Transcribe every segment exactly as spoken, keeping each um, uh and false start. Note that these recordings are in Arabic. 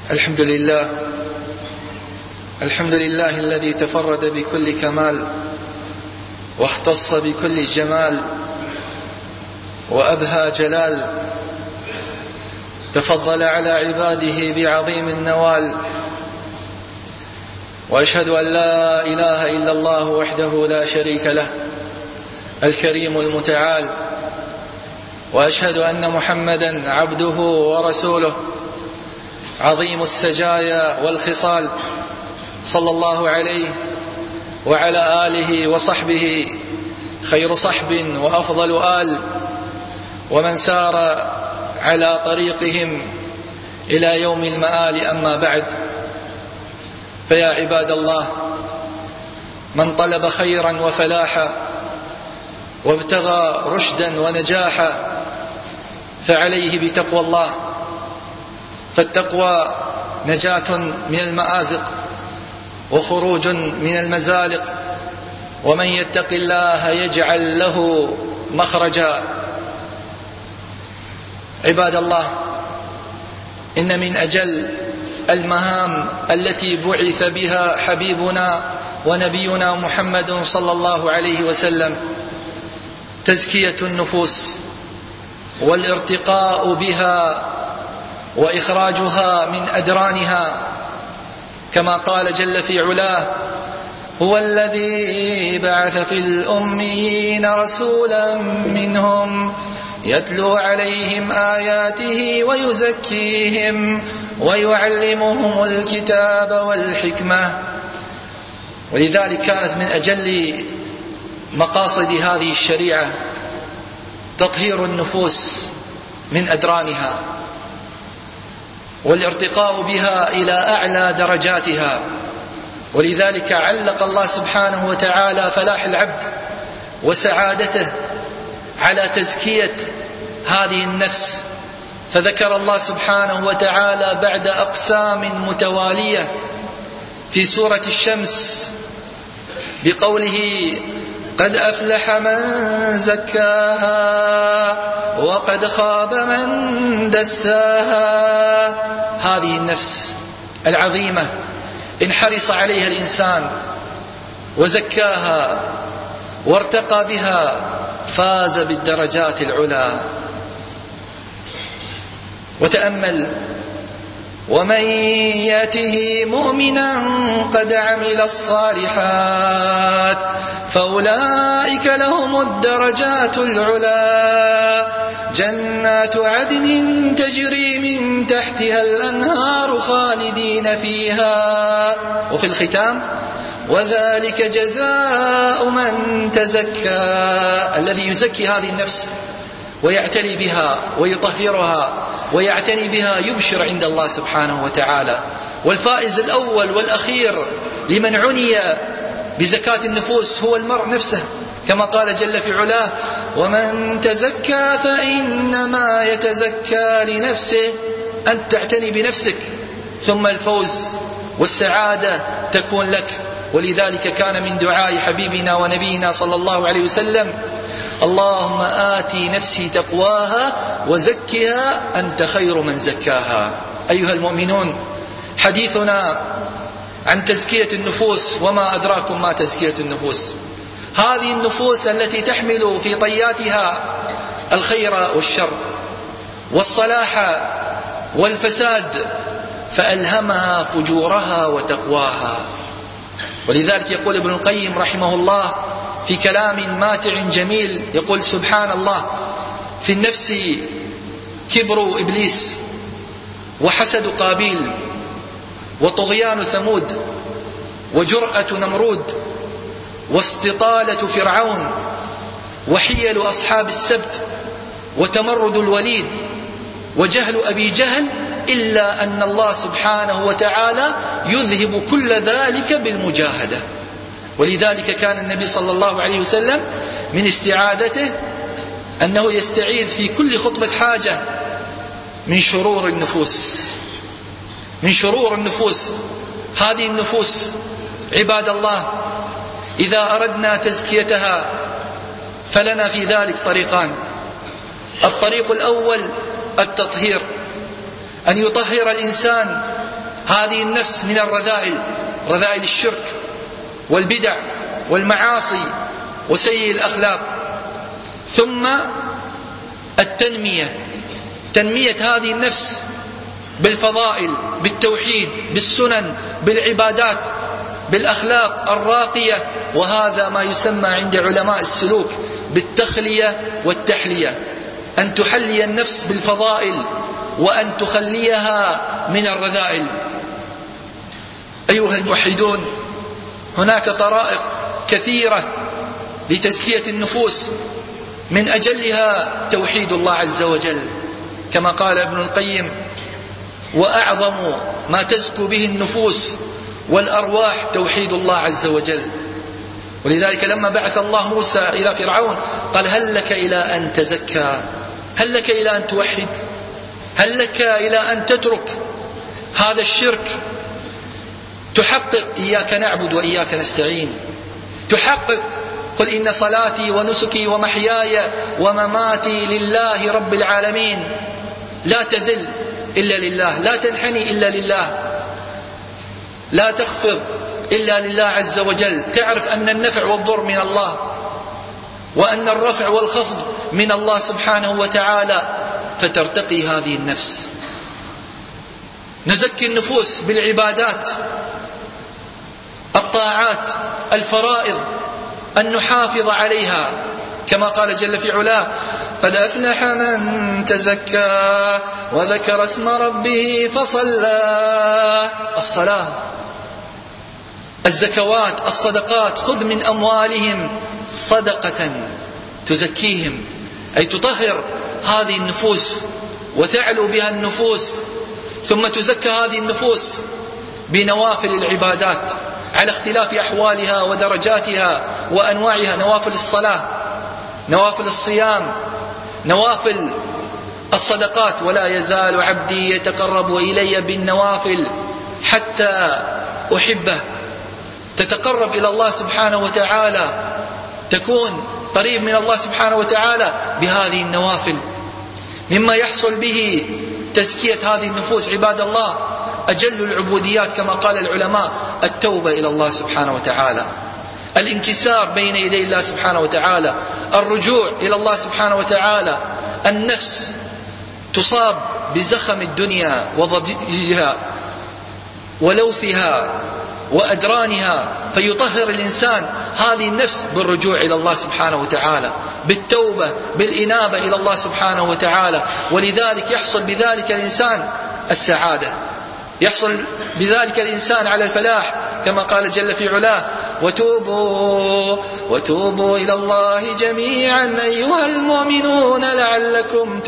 الحمد لله الحمد لله الذي تفرد بكل كمال واختص بكل جمال وأبهى جلال، تفضل على عباده بعظيم النوال. وأشهد أن لا إله إلا الله وحده لا شريك له الكريم المتعال، وأشهد أن محمدا عبده ورسوله عظيم السجايا والخصال، صلى الله عليه وعلى آله وصحبه خير صحب وأفضل آل، ومن سار على طريقهم إلى يوم المآل. أما بعد، فيا عباد الله، من طلب خيرا وفلاحا وابتغى رشدا ونجاحا فعليه بتقوى الله، فالتقوى نجاة من المآزق وخروج من المزالق، ومن يتق الله يجعل له مخرجا. عباد الله، إن من أجل المهام التي بعث بها حبيبنا ونبينا محمد صلى الله عليه وسلم تزكية النفوس والارتقاء بها وإخراجها من أدرانها، كما قال جل في علاه: هو الذي بعث في الأميين رسولا منهم يتلو عليهم آياته ويزكيهم ويعلمهم الكتاب والحكمة. ولذلك كانت من أجل مقاصد هذه الشريعة تطهير النفوس من أدرانها والارتقاء بها إلى أعلى درجاتها. ولذلك علق الله سبحانه وتعالى فلاح العبد وسعادته على تزكية هذه النفس، فذكر الله سبحانه وتعالى بعد أقسام متوالية في سورة الشمس بقوله: قد أفلح من زكاها وقد خاب من دساها. هذه النفس العظيمة إن حرص عليها الإنسان وزكاها وارتقى بها فاز بالدرجات العلى. وتأمل: ومن يأته مؤمنا قد عمل الصالحات فأولئك لهم الدرجات العلى، جنات عدن تجري من تحتها الأنهار خالدين فيها. وفي الختام: وذلك جزاء من تزكى. الذي يزكي هذه النفس ويعتني بها ويطهرها ويعتني بها يبشر عند الله سبحانه وتعالى. والفائز الأول والأخير لمن عني بزكاة النفوس هو المرء نفسه، كما قال جل في علاه: ومن تزكى فإنما يتزكى لنفسه. أنت تعتني بنفسك ثم الفوز والسعادة تكون لك. ولذلك كان من دعاء حبيبنا ونبينا صلى الله عليه وسلم: اللهم آتي نفسي تقواها وزكها أنت خير من زكاها. أيها المؤمنون، حديثنا عن تزكية النفوس، وما أدراكم ما تزكية النفوس. هذه النفوس التي تحمل في طياتها الخير والشر والصلاح والفساد، فألهمها فجورها وتقواها. ولذلك يقول ابن القيم رحمه الله في كلام ماتع جميل، يقول: سبحان الله، في النفس كبر إبليس وحسد قابيل وطغيان ثمود وجرأة نمرود واستطالة فرعون وحيل أصحاب السبت وتمرد الوليد وجهل أبي جهل، إلا أن الله سبحانه وتعالى يذهب كل ذلك بالمجاهدة. ولذلك كان النبي صلى الله عليه وسلم من استعاذته أنه يستعيذ في كل خطبة حاجة من شرور النفوس، من شرور النفوس. هذه النفوس عباد الله إذا أردنا تزكيتها فلنا في ذلك طريقان. الطريق الأول التطهير، أن يطهر الإنسان هذه النفس من الرذائل، رذائل الشرك والبدع والمعاصي وسيء الأخلاق. ثم التنمية، تنمية هذه النفس بالفضائل، بالتوحيد، بالسنن، بالعبادات، بالأخلاق الراقية، وهذا ما يسمى عند علماء السلوك بالتخلية والتحلية، أن تحلي النفس بالفضائل وأن تخليها من الرذائل. أيها الموحدون، هناك طرائق كثيرة لتزكية النفوس، من أجلها توحيد الله عز وجل، كما قال ابن القيم: وأعظم ما تزكو به النفوس والأرواح توحيد الله عز وجل. ولذلك لما بعث الله موسى إلى فرعون قال: هل لك إلى أن تزكى؟ هل لك إلى أن توحد؟ هل لك إلى أن تترك هذا الشرك؟ تحقق إياك نعبد وإياك نستعين، تحقق قل إن صلاتي ونسكي ومحياي ومماتي لله رب العالمين، لا تذل إلا لله، لا تنحني إلا لله، لا تخفض إلا لله عز وجل. تعرف أن النفع والضر من الله، وأن الرفع والخفض من الله سبحانه وتعالى، فترتقي هذه النفس. نزكي النفوس بالعبادات، الطاعات، الفرائض، أن نحافظ عليها، كما قال جل في علاه: قد أفلح من تزكى وذكر اسم ربه فصلى. الصلاة، الزكوات، الصدقات، خذ من أموالهم صدقة تزكيهم، أي تطهر هذه النفوس وتعلو بها النفوس. ثم تزكى هذه النفوس بنوافل العبادات على اختلاف أحوالها ودرجاتها وأنواعها، نوافل الصلاة، نوافل الصيام، نوافل الصدقات. ولا يزال عبدي يتقرب إلي بالنوافل حتى أحبه. تتقرب إلى الله سبحانه وتعالى، تكون قريب من الله سبحانه وتعالى بهذه النوافل. مما يحصل به تزكية هذه النفوس عباد الله أجل العبوديات كما قال العلماء التوبة إلى الله سبحانه وتعالى، الانكسار بين يدي الله سبحانه وتعالى، الرجوع إلى الله سبحانه وتعالى. النفس تصاب بزخم الدنيا وضجيجها ولوثها وأدرانها، فيطهر الإنسان هذه النفس بالرجوع إلى الله سبحانه وتعالى، بالتوبة، بالإنابة إلى الله سبحانه وتعالى. ولذلك يحصل بذلك الإنسان السعادة، يحصل بذلك الإنسان على الفلاح، كما قال جل في علاه: وتوبوا وتوبوا إلى الله جميعا أيها المؤمنون لعلكم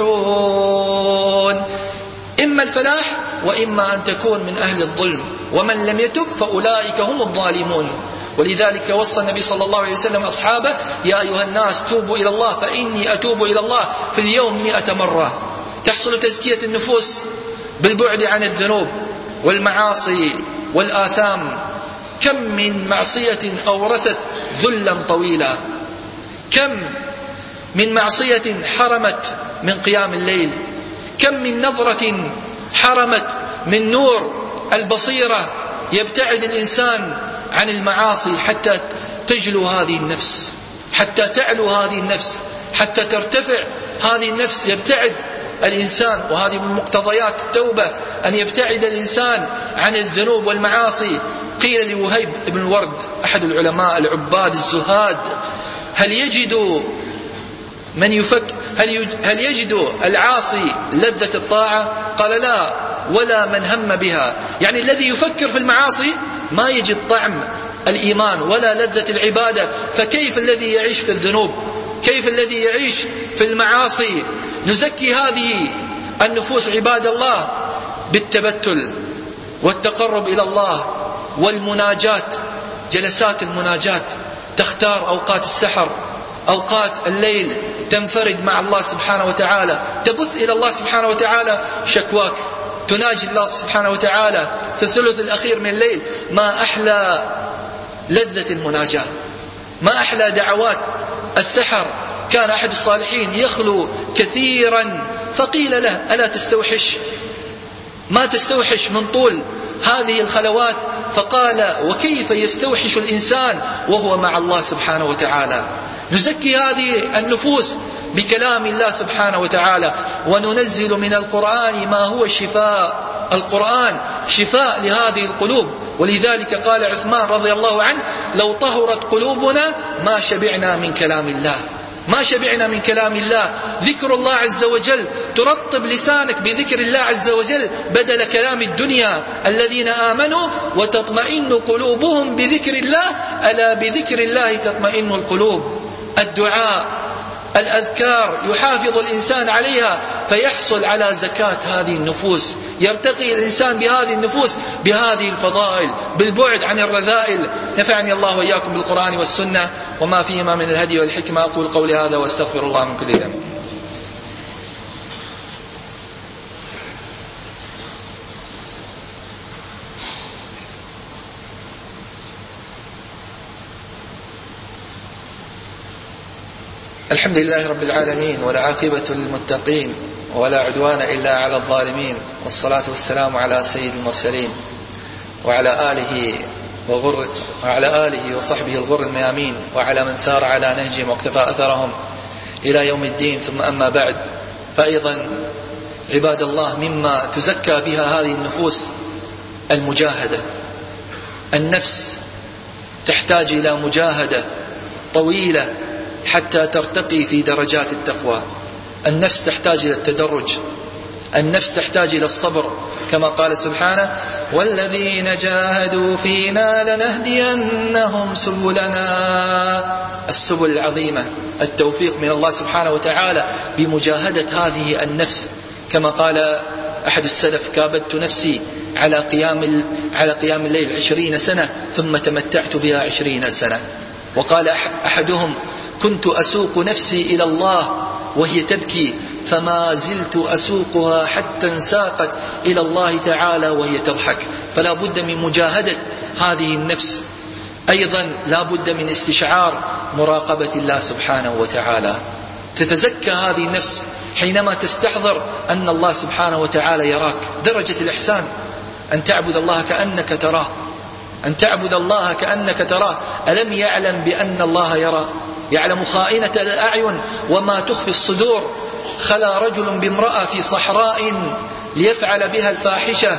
تفلحون. إما الفلاح وإما أن تكون من أهل الظلم، ومن لم يتب فأولئك هم الظالمون. ولذلك وصى النبي صلى الله عليه وسلم أصحابه: يا أيها الناس توبوا إلى الله فإني أتوب إلى الله في اليوم مئة مرة. تحصل تزكية النفوس بالبعد عن الذنوب والمعاصي والآثام. كم من معصية أورثت ذلا طويلا، كم من معصية حرمت من قيام الليل، كم من نظرة حرمت من نور البصيرة. يبتعد الإنسان عن المعاصي حتى تجلو هذه النفس، حتى تعلو هذه النفس، حتى ترتفع هذه النفس. يبتعد الإنسان، وهذه من مقتضيات التوبة أن يبتعد الإنسان عن الذنوب والمعاصي. قيل لوهيب بن الورد أحد العلماء العباد الزهاد: هل يجد من يفك هل هل يجد العاصي لذة الطاعة؟ قال: لا، ولا من هم بها. يعني الذي يفكر في المعاصي ما يجد طعم الإيمان ولا لذة العبادة، فكيف الذي يعيش في الذنوب؟ كيف الذي يعيش في المعاصي؟ نزكي هذه النفوس عباد الله بالتبتل والتقرب إلى الله والمناجات، جلسات المناجات. تختار أوقات السحر، أوقات الليل، تنفرد مع الله سبحانه وتعالى، تبث إلى الله سبحانه وتعالى شكواك، تناجي الله سبحانه وتعالى في الثلث الأخير من الليل. ما أحلى لذة المناجاة، ما أحلى دعوات السحر. كان أحد الصالحين يخلو كثيرا، فقيل له: ألا تستوحش ما تستوحش من طول هذه الخلوات؟ فقال: وكيف يستوحش الإنسان وهو مع الله سبحانه وتعالى؟ نزكي هذه النفوس بكلام الله سبحانه وتعالى، وننزل من القرآن ما هو شفاء. القرآن شفاء لهذه القلوب. ولذلك قال عثمان رضي الله عنه: لو طهرت قلوبنا ما شبعنا من كلام الله، ما شبعنا من كلام الله. ذكر الله عز وجل، ترطب لسانك بذكر الله عز وجل بدل كلام الدنيا. الذين آمنوا وتطمئن قلوبهم بذكر الله، ألا بذكر الله تطمئن القلوب. الدعاء، الأذكار يحافظ الإنسان عليها فيحصل على زكاة هذه النفوس، يرتقي الإنسان بهذه النفوس بهذه الفضائل، بالبعد عن الرذائل. نفعني الله وإياكم بالقرآن والسنة وما فيهما من الهدي والحكمة. أقول قولي هذا واستغفر الله من كل ذنب. الحمد لله رب العالمين، والعاقبة للمتقين، ولا عدوان إلا على الظالمين، والصلاة والسلام على سيد المرسلين وعلى آله وغر وعلى آله وصحبه الغر الميامين، وعلى من سار على نهجهم واقتفى أثرهم إلى يوم الدين. ثم أما بعد، فأيضا عباد الله مما تزكى بها هذه النفوس المجاهدة. النفس تحتاج إلى مجاهدة طويلة حتى ترتقي في درجات التقوى. النفس تحتاج إلى التدرج، النفس تحتاج إلى الصبر، كما قال سبحانه: والذين جاهدوا فينا لنهدينهم سبلنا. السبل العظيمة، التوفيق من الله سبحانه وتعالى بمجاهدة هذه النفس. كما قال أحد السلف: كابدت نفسي على قيام على قيام الليل عشرين سنة ثم تمتعت بها عشرين سنة. وقال أحدهم: كنت أسوق نفسي إلى الله وهي تبكي فما زلت أسوقها حتى انساقت إلى الله تعالى وهي تضحك. فلا بد من مجاهدة هذه النفس. أيضا لا بد من استشعار مراقبة الله سبحانه وتعالى. تتزكى هذه النفس حينما تستحضر أن الله سبحانه وتعالى يراك. درجة الإحسان أن تعبد الله كأنك تراه، أن تعبد الله كأنك تراه. ألم يعلم بأن الله يرى؟ يعلم خائنة الأعين وما تخفي الصدور. خلا رجل بامرأة في صحراء ليفعل بها الفاحشة،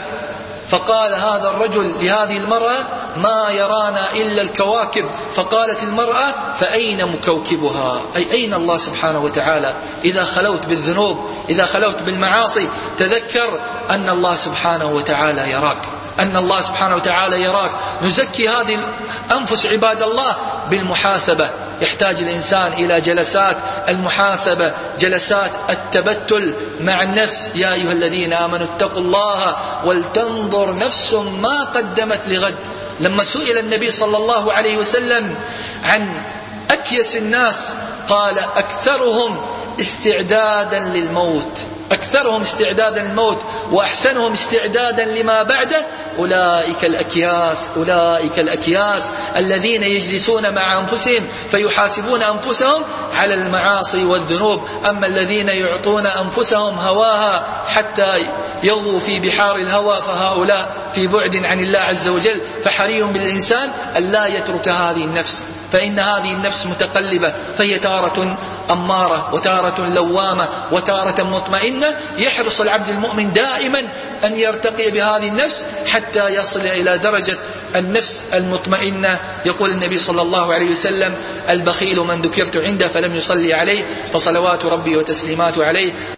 فقال هذا الرجل لهذه المرأة: ما يرانا إلا الكواكب. فقالت المرأة: فأين مكوكبها؟ أي أين الله سبحانه وتعالى؟ إذا خلوت بالذنوب، إذا خلوت بالمعاصي، تذكر أن الله سبحانه وتعالى يراك، أن الله سبحانه وتعالى يراك. نزكي هذه الأنفس عباد الله بالمحاسبة. يحتاج الإنسان إلى جلسات المحاسبة، جلسات التبتل مع النفس. يا أيها الذين آمنوا اتقوا الله ولتنظر نفس ما قدمت لغد. لما سئل النبي صلى الله عليه وسلم عن أكيس الناس قال: أكثرهم استعدادا للموت، أكثرهم استعدادا للموت وأحسنهم استعدادا لما بعده أولئك الأكياس. أولئك الأكياس الذين يجلسون مع أنفسهم فيحاسبون أنفسهم على المعاصي والذنوب. أما الذين يعطون أنفسهم هواها حتى يغووا في بحار الهوى فهؤلاء في بعد عن الله عز وجل. فحري بالإنسان أن لا يترك هذه النفس، فإن هذه النفس متقلبة، فهي تارة أمارة وتارة لوامة وتارة مطمئنة. يحرص العبد المؤمن دائما أن يرتقي بهذه النفس حتى يصل إلى درجة النفس المطمئنة. يقول النبي صلى الله عليه وسلم: البخيل من ذكرت عنده فلم يصلي عليه فصلوات ربي وتسليمات عليه.